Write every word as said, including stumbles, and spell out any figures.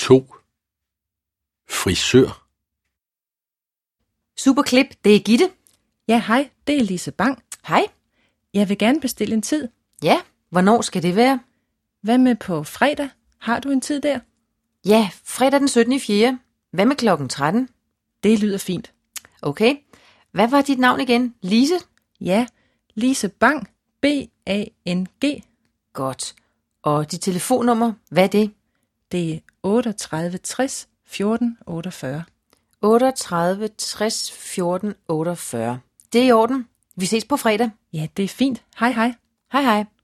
to. Frisør. Superklip, det er Gitte. Ja, hej, det er Lise Bang. Hej. Jeg vil gerne bestille en tid. Ja, hvornår skal det være? Hvad med på fredag? Har du en tid der? Ja, fredag den syttende fjerde Hvad med klokken tretten? Det lyder fint. Okay. Hvad var dit navn igen? Lise? Ja, Lise Bang. B A N G. Godt. Og dit telefonnummer, hvad er det? Det er otteogtredive tres fjorten otteogfyrre. otteogtredive tres fjorten otteogfyrre. Det er i orden. Vi ses på fredag. Ja, det er fint. Hej hej. Hej hej.